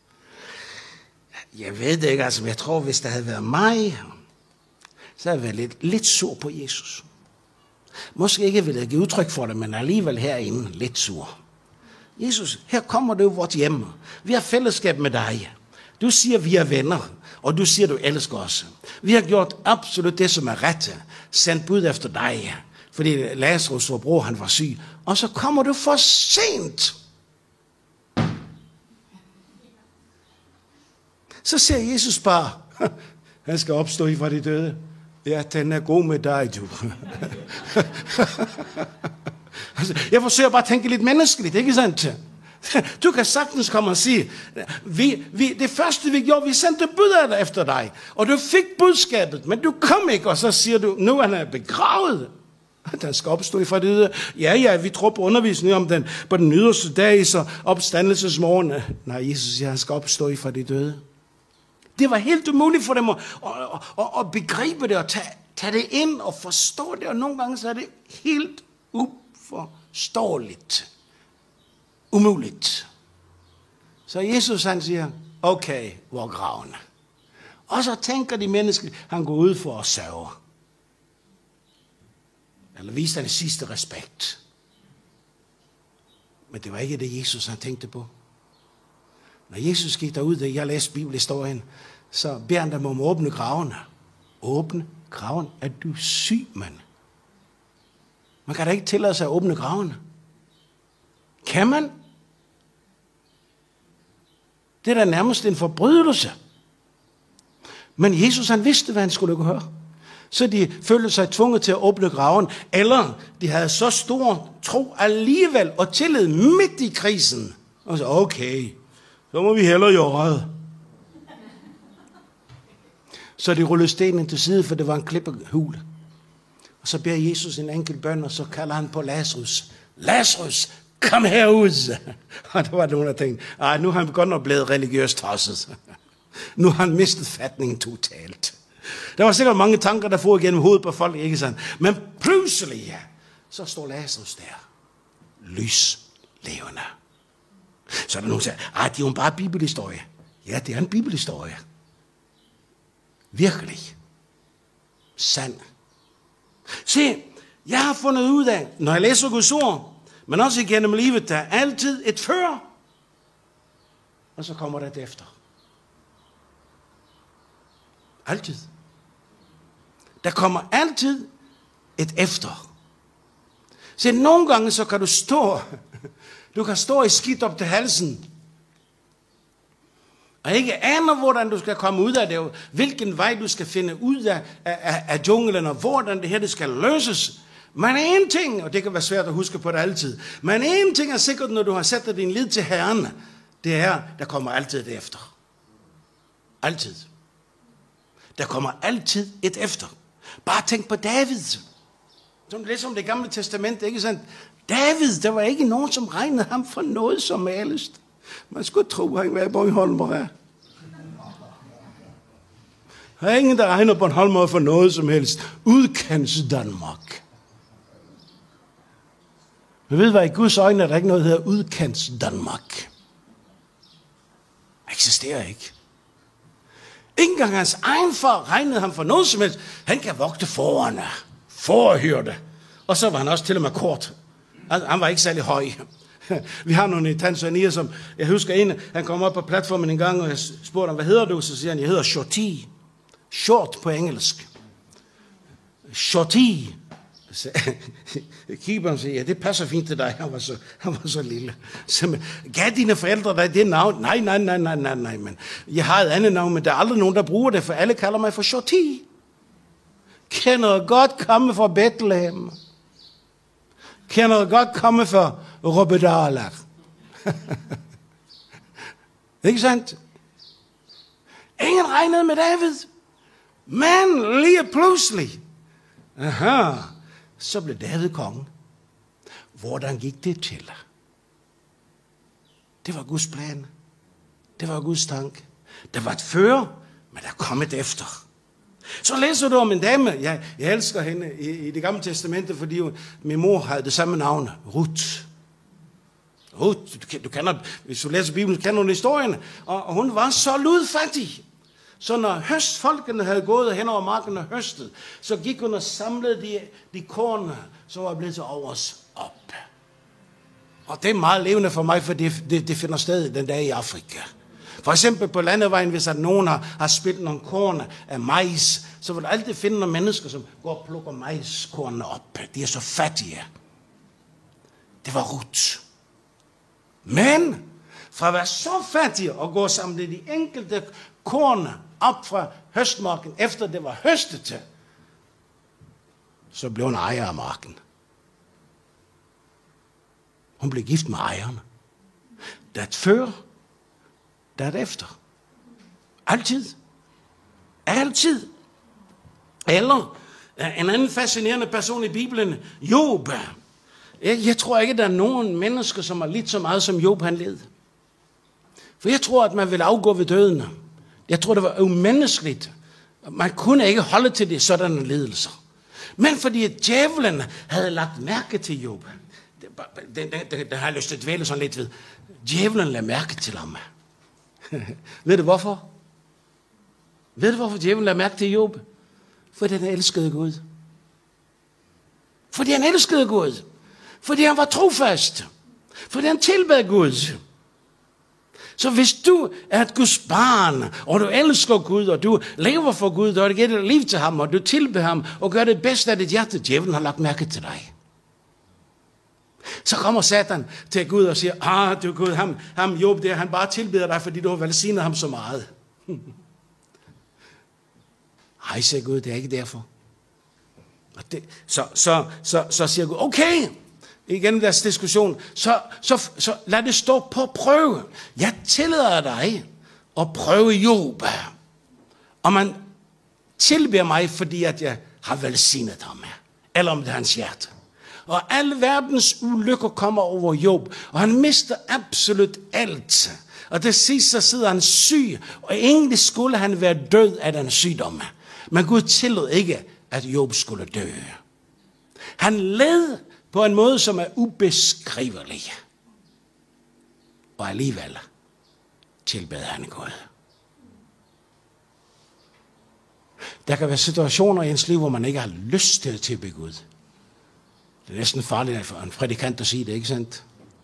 Jeg ved det ikke, altså, men jeg tror, hvis der havde været mig, så havde jeg været lidt sur på Jesus. Måske ikke ville jeg give udtryk for det, men alligevel herinde lidt sur. Jesus, her kommer du vort hjem. Vi har fællesskab med dig. Du siger, vi er venner, og du siger, du elsker os. Vi har gjort absolut det, som er ret. Sendt bud efter dig, fordi Lazarus, vor bror, han var syg. Og så kommer du for sent. Så siger Jesus bare, han skal opstå fra de døde. Ja, den er god med dig, du. Jeg forsøger bare at tænke lidt menneskeligt, ikke sandt? Du kan sagtens komme og sige, det første vi gjorde, vi sendte bud efter dig, og du fik budskabet, men du kom ikke, og så siger du, nu er han begravet. Den skal opstå fra det døde. Ja, vi tror på undervisning om den på den yderste dag, så opstandelsesmorgen. Nej, Jesus siger, han skal opstå fra de døde. Det var helt umuligt for dem at begribe det og tage det ind og forstå det, og nogle gange så er det helt uforståeligt. Umuligt. Så Jesus han siger, okay, hvor graven. Og så tænker de mennesker, han går ud for at sørge. Eller vise den sidste respekt. Men det var ikke det, Jesus han tænkte på. Når Jesus gik derud, da jeg læste bibelhistorien, så beder han dem om at åbne gravene. Åbne graven? Er du syg, mand? Man kan da ikke tillade sig at åbne gravene. Kan man? Det er da nærmest en forbrydelse. Men Jesus han vidste, hvad han skulle gøre. Så de følte sig tvunget til at åbne graven, eller de havde så stor tro alligevel og tillid midt i krisen. Og så okay, så må vi hellere gøre det. Så de rullede stenen til side, for det var en klippehul. Og så beder Jesus en enkelt bøn, og så kalder han på Lazarus. Lazarus, kom herud! Og der var nogen, der tænkte, nu har han godt nok blevet religiøst tosset. Nu har han mistet fatningen totalt. Der var sikkert mange tanker, der får igennem hovedet på folk, ikke sandt? Men pludselig, så står Lazarus der. Lys levende. Så er der nogen, der siger, det er jo bare bibelhistorie. Ja, det er en bibelhistorie. Virkelig. Sand. Se, jeg har fundet ud af, når jeg læser Guds ord, men også igennem livet, der er altid et før, og så kommer der et efter. Altid. Der kommer altid et efter. Så nogle gange så kan du kan stå i skidt op til halsen, og ikke aner, hvordan du skal komme ud af det, hvilken vej du skal finde ud af junglen, og hvordan det her det skal løses. Men en ting, og det kan være svært at huske på det altid, men en ting er sikkert, når du har sat din lid til Herren, det er, der kommer altid et efter. Altid. Der kommer altid et efter. Bare tænk på David. Som du læser om det gamle testament, ikke sandt? David, der var ikke nogen, som regnede ham for noget som helst. Man skulle tro, at han var Bornholmer. Der er ingen, der regner Bornholmer for noget som helst. Udkants Danmark. Men ved hvad, i Guds øjne er der ikke noget, der hedder udkants Danmark. Eksisterer ikke. Ikke engang hans egen far regnede ham for noget som helst. Han kan vogte forerne. Forhyrte. Og så var han også til og med kort. Han var ikke særlig høj. Vi har nogle i Tanzania, som jeg husker en, han kom op på platformen en gang, og jeg spurgte ham, hvad hedder du? Så siger han, jeg hedder Shorty. Short på engelsk. Shorty. Jeg kigger på ham og siger, ja, det passer fint til dig. Han var så lille. Så, gav dine forældre dig det navn? Nej, men jeg har et andet navn, men der er aldrig nogen, der bruger det, for alle kalder mig for Shorty. Kender godt komme fra Bethlehem. Kender godt komme fra Robedala. Ikke sandt? Ingen regnede med David. Men lige pludselig, så blev David konge. Hvordan gik det til? Det var Guds plan. Det var Guds tanke. Der var et før, men der kom et efter. Så læser du om en dame. Jeg elsker hende i det gamle testamente, fordi min mor havde det samme navn. Ruth. Du kender, hvis du læser Bibelen, kender du historien. Og hun var så ludfattig. Så når høstfolkene havde gået hen over marken og høstet, så gik hun og samlede de korn, som var blevet til overs op. Og det er meget levende for mig, for det finder sted den dag i Afrika. For eksempel på landevejen, hvis at nogen har spildt nogle korn af majs, så vil du altid finde nogle mennesker, som går og plukker majskornene op. De er så fattige. Det var Ruth. Men fra at være så fattige og gå og samle de enkelte korn op fra høstmarken, efter det var høstet til, så blev hun ejer af marken. Hun blev gift med ejeren. Der er et før, der er et efter. Altid. Altid. Eller en anden fascinerende person i Bibelen, Job. Jeg tror ikke, der er nogen mennesker, som har lidt så meget, som Job han led. For jeg tror, at man vil afgå ved døden. Jeg tror, det var umenneskeligt. Man kunne ikke holde til det sådanne lidelser. Men fordi at djævlen havde lagt mærke til Job. Det har jeg lyst til at dvæle sådan lidt ved. Djævlen lagde mærke til ham. Ved du hvorfor? Ved du hvorfor djævlen lagde mærke til Job? Fordi han elskede Gud. Fordi han elskede Gud. Fordi han var trofast. Fordi han tilbad Gud. Så hvis du er et Guds barn, og du elsker Gud, og du lever for Gud, og du giver dit liv til ham, og du tilbeder ham, og gør det bedste af dit hjerte, djævlen har lagt mærke til dig. Så kommer Satan til Gud og siger, du Gud, ham Job der, han bare tilbeder dig, fordi du har velsignet ham så meget. Ej, siger Gud, det er ikke derfor. Og så siger Gud, okay, igennem deres diskussion, så lad det stå på prøve. Jeg tillader dig at prøve Job. Og man tilbeder mig, fordi at jeg har velsignet ham. Eller om det er hans hjerte. Og alle verdens ulykker kommer over Job. Og han mister absolut alt. Og til sidst så sidder han syg. Og egentlig skulle han være død af den sygdom. Men Gud tillod ikke, at Job skulle dø. Han led på en måde, som er ubeskrivelig. Og alligevel tilbad han Gud. Der kan være situationer i ens liv, hvor man ikke har lyst til at tilbede Gud. Det er næsten farligt for en prædikant at sige det, ikke sandt?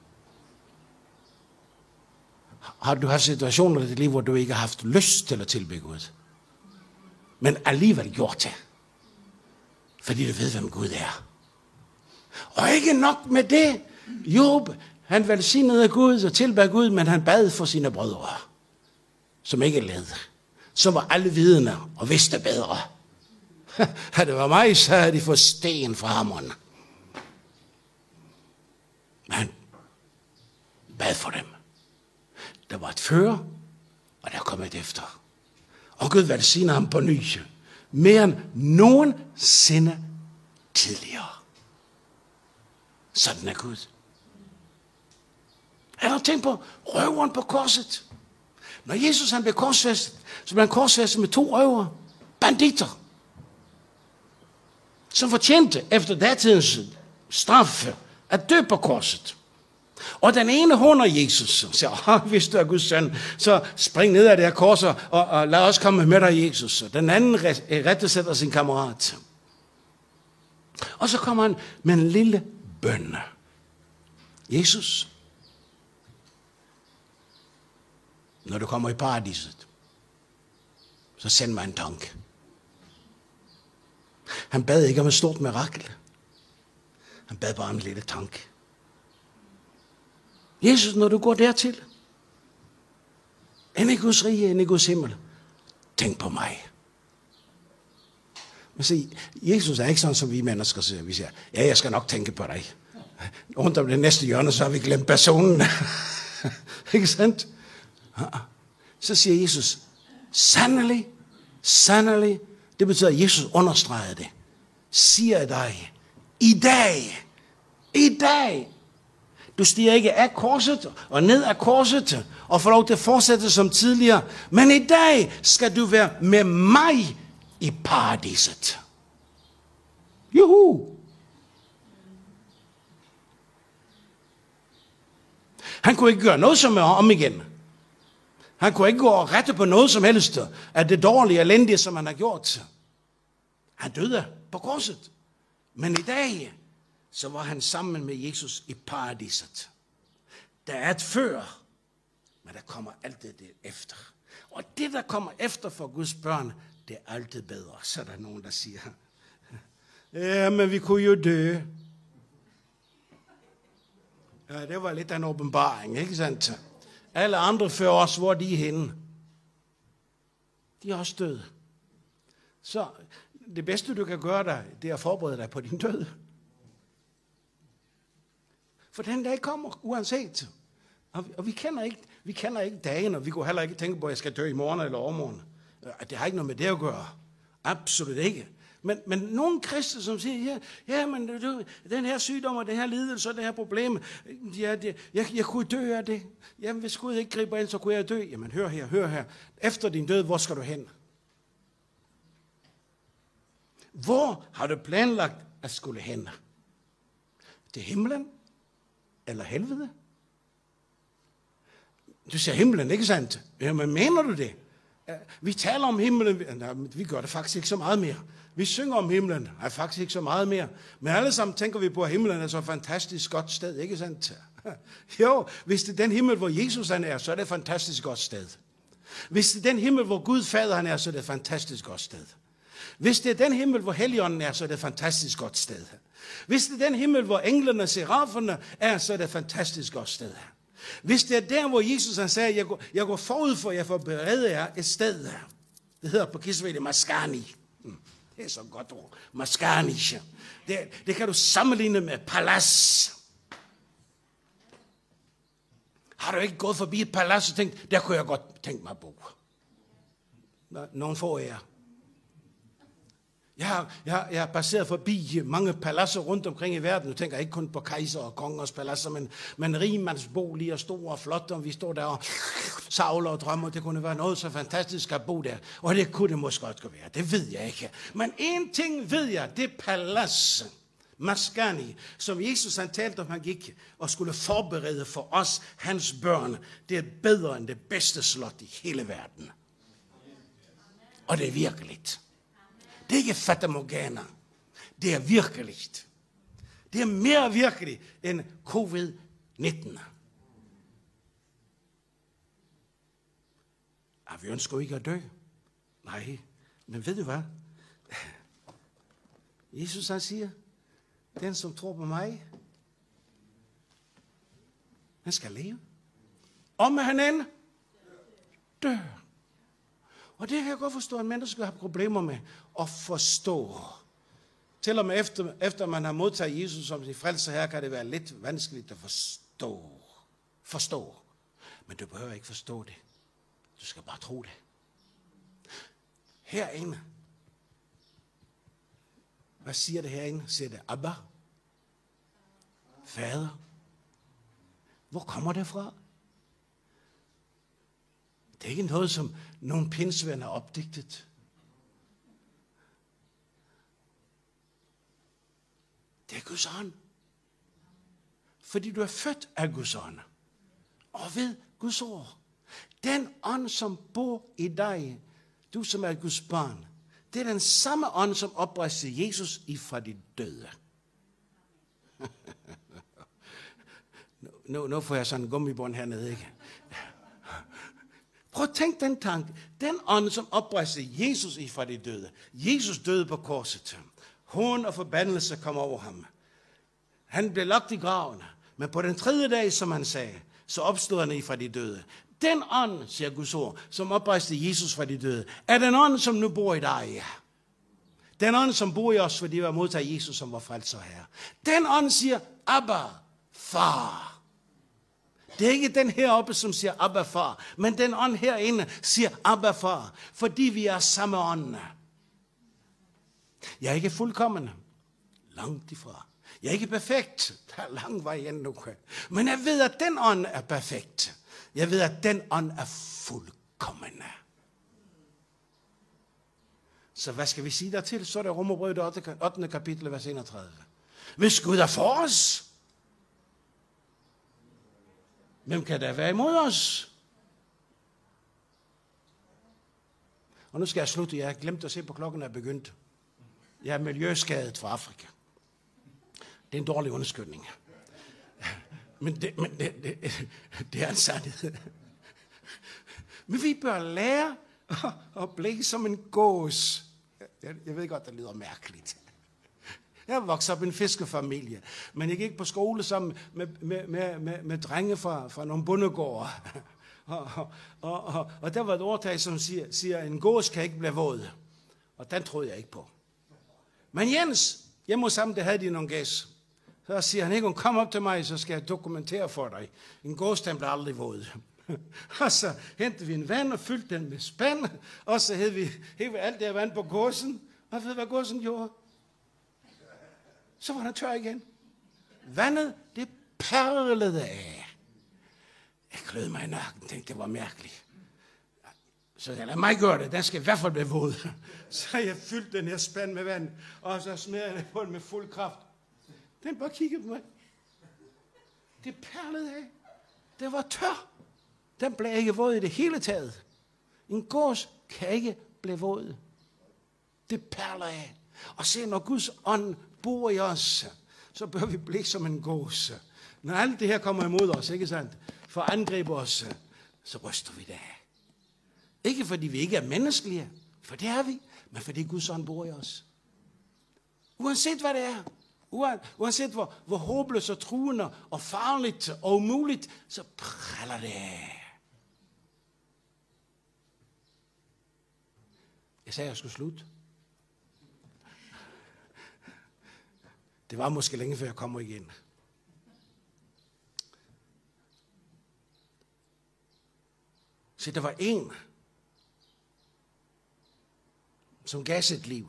Har du haft situationer i dit liv, hvor du ikke har haft lyst til at tilbede Gud, men alligevel gjort det, fordi du ved, hvem Gud er? Og ikke nok med det. Job, han velsignede Gud og tilbad Gud, men han bad for sine brødre, som ikke led, som var alle vidende og vidste bedre. Havde det var mig, så havde de fået sten fra hammeren. Men han bad for dem. Der var et før, og der kom et efter. Og Gud velsignede ham på ny, mere end nogensinde tidligere. Sådan er Gud. Jeg har tænkt på røveren på korset. Når Jesus han blev korsfæstet, så blev han korsfæstet med 2 røvere, banditter, som fortjente efter datidens straffe at dø på korset. Og den ene håner Jesus og siger, hvis du er Guds søn, så spring ned af det her kors og lad os komme med dig, Jesus. Og den anden rettesætter sin kammerat. Og så kommer han med en lille bøn. Jesus, når du kommer i paradiset, så send mig en tanke. Han bad ikke om et stort mirakel. Han bad bare om en lille tanke. Jesus, når du går dertil, end i Guds rige, end i Guds himmel, tænk på mig. Men se, Jesus er ikke sådan, som vi mennesker siger. Vi siger, ja, jeg skal nok tænke på dig. Rundt om det næste hjørne, så har vi glemt personen. Ikke sandt? Så siger Jesus, sandelig, sandelig. Det betyder, at Jesus understreger det. Siger jeg dig, i dag. Du stiger ikke af korset og ned af korset og får lov til at fortsætte som tidligere. Men i dag skal du være med mig i paradiset. Juhu! Han kunne ikke gøre noget som er om igen. Han kunne ikke gå og rette på noget som helst af det dårlige og elendige, som han har gjort. Han døde på korset. Men i dag, så var han sammen med Jesus i paradiset. Der er et før, men der kommer altid det efter. Og det, der kommer efter for Guds børn, det er altid bedre. Så er der nogen, der siger, ja, men vi kunne jo dø. Ja, det var lidt af en åbenbaring, ikke sandt? Alle andre før os, hvor de er henne? De er også døde. Så det bedste, du kan gøre dig, det er at forberede dig på din død. For den dag kommer, uanset. Og vi kender ikke dagen, og vi kunne heller ikke tænke på, at jeg skal dø i morgen eller overmorgen. Det har ikke noget med det at gøre. Absolut ikke. Men nogle kristne, som siger, ja, men den her sygdom og den her lidelse og det her problem, jeg kunne dø af det. Jamen, hvis Gud ikke griber ind, så kunne jeg dø. Jamen, hør her. Efter din død, hvor skal du hen? Hvor har du planlagt at skulle hen? Til himlen? Eller helvede? Du siger himlen, ikke sandt? Jamen, mener du det? Vi taler om himlen, vi gør det faktisk ikke så meget mere. Vi synger om himlen, er faktisk ikke så meget mere. Men alle sammen tænker vi på, at himlen er så et fantastisk godt sted, ikke sandt? Jo, hvis det er den himmel, hvor Jesus han er, så er det et fantastisk godt sted. Hvis det er den himmel, hvor Gud fader han er, så er det et fantastisk godt sted. Hvis det er den himmel, hvor Helligånden er, så er det et fantastisk godt sted. Hvis det er den himmel, hvor englene og seraferne er, så er det et fantastisk godt sted. Hvis det er der, hvor Jesus han sagde, jeg går forud for jer for at berede jer et sted. Det hedder på Kisvede Maskani. Det er så godt ord. Maskani. Det kan du sammenligne med palads. Har du ikke gået forbi et palads og tænkt, der kunne jeg godt tænke mig at bo? Nogen få af jer. Jeg har passeret forbi mange paladser rundt omkring i verden. Nu tænker jeg ikke kun på kejser og kongers paladser, men rigmandsboliger og store og flotte, og vi står der og savler og drømmer. Det kunne være noget så fantastisk at bo der. Og det kunne det måske godt være. Det ved jeg ikke. Men en ting ved jeg, det palads, Maskani, som Jesus han talte om, han gik og skulle forberede for os, hans børn. Det er bedre end det bedste slot i hele verden. Og det er virkeligt. Det er ikke fatamorgana. Det er virkeligt. Det er mere virkeligt end covid-19. Ja, vi ønsker ikke at dø. Nej, men ved du hvad? Jesus han siger, den som tror på mig, han skal leve. Om han end dør. Og det kan jeg godt forstå, at mennesker har problemer med at forstå. Til og med efter man har modtaget Jesus som sin frelser her, kan det være lidt vanskeligt at forstå. Men du behøver ikke forstå det. Du skal bare tro det. Herinde. Hvad siger det herinde? Siger det Abba? Fader? Hvor kommer det fra? Det er ikke noget, som nogle pindsvend har opdigtet. Det er Guds ånd. Fordi du er født af Guds ånd. Og ved Guds ord. Den ånd, som bor i dig, du som er Guds barn, det er den samme ånd, som oprejste Jesus ifra de døde. Nu får jeg sådan en gummibånd hernede, ikke? Prøv at tænke den tanke. Den ånd, som oprejste Jesus ifra de døde. Jesus døde på korset. Hån og forbandelse kom over ham. Han blev lagt i graven. Men på den 3. dag, som han sagde, så opstod han ifra de døde. Den ånd, siger Guds ord, som oprejste Jesus fra de døde, er den ånd, som nu bor i dig. Den ånd, som bor i os, fordi vi har modtaget Jesus, som var frelser her. Den ånd siger, Abba, far. Det er ikke den heroppe, som siger Abba, far, men den ånd herinde siger Abba, far, fordi vi er samme ånd. Jeg er ikke fuldkommen. Langt ifra. Jeg er ikke perfekt. Der er lang vej endnu. Men jeg ved, at den ånd er perfekt. Jeg ved, at den ånd er fuldkommen. Så hvad skal vi sige dertil? Så er det Romerbrevet 8. kapitel, vers 31. Hvis Gud er for os, hvem kan der være imod os? Og nu skal jeg slutte. Jeg har glemt at se på klokken, er begyndt. Jeg er miljøskadet fra Afrika. Det er en dårlig undskyldning. Men det er en sandhed. Men vi bør lære at blive som en gås. Jeg ved godt, det lyder mærkeligt. Jeg voksede op i en fiskerfamilie, men jeg gik på skole sammen med drenge fra nogle bondegårde. Og der var et ordtag, som siger, en gås kan ikke blive våd. Og den troede jeg ikke på. Men Jens, hjemme hos sammen, der havde de nogle gæs. Så siger han ikke, kom op til mig, så skal jeg dokumentere for dig. En gås, den bliver aldrig våd. Og så hentede vi en vand og fyldte den med spand, og så hævde vi alt det vand på gåsen, og ved hvad gåsen gjorde? Så var den tør igen. Vandet, det perlede af. Jeg kløede mig i nakken, tænkte, det var mærkeligt. Så jeg lader mig gøre det, den skal i hvert fald blive våd. Så jeg fyldte den her spand med vand, og så smed jeg det på den med fuld kraft. Den bare kiggede på mig. Det perlede af. Det var tør. Den blev ikke våd i det hele taget. En gås kan ikke blive våd. Det perler af. Og se, når Guds ånd bor i os, så bør vi blive som en gås. Når alt det her kommer imod os, ikke sandt? For at angribe os, så ryster vi det af. Ikke fordi vi ikke er menneskelige, for det er vi, men fordi Guds ånd bor i os. Uanset hvad det er. Uanset hvor håbløst og truende og farligt og umuligt, så praller det af. Jeg sagde, at jeg skulle slutte. Det var måske længe før jeg kommer igen. Så der var en, som gav sit liv.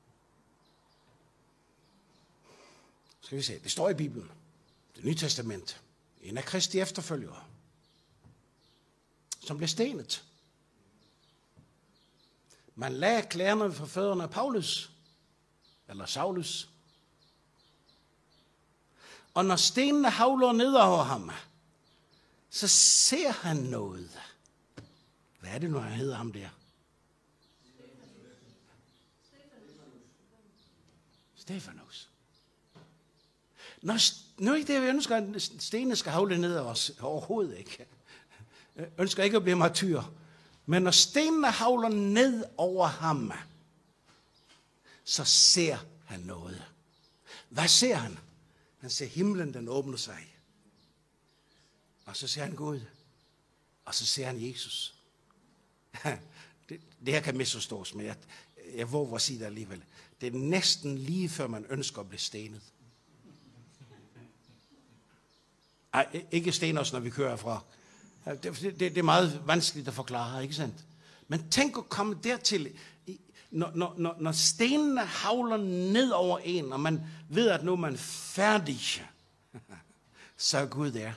Skal vi se, det står i Bibelen. Det Nye Testament. En af Kristi efterfølgere. Som blev stenet. Man lagde klæderne fra fødderne af Paulus. Eller Saulus. Og når stenene havler ned over ham, så ser han noget. Hvad er det nu, han hedder ham der? Stefanus. Nu er ikke det, vi ønsker, at stenene skal havle ned over os. Overhovedet ikke. Jeg ønsker ikke at blive martyr. Men når stenene havler ned over ham, så ser han noget. Hvad ser han? Han ser himlen, den åbner sig. Og så ser han Gud. Og så ser han Jesus. Det her kan misforstås, men jeg våger at sige det alligevel. Det er næsten lige før man ønsker at blive stenet. Ej, ikke sten os, når vi kører fra. Det er meget vanskeligt at forklare, ikke sandt? Men tænk at komme dertil, når stenene havler ned over en, og man ved, at nu er man færdig, så er Gud der.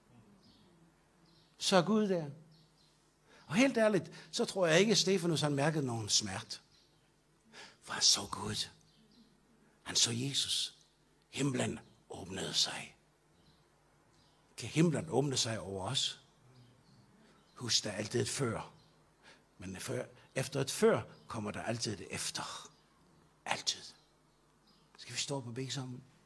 Så er Gud der. Og helt ærligt, så tror jeg ikke, at Stefanus han mærkede nogen smerte. For han så Gud. Han så Jesus. Himlen åbnede sig. Kan himlen åbne sig over os? Husk, der er altid et før. Men efter et før kommer der altid et efter. Altid. Skal vi stå på begge sammen?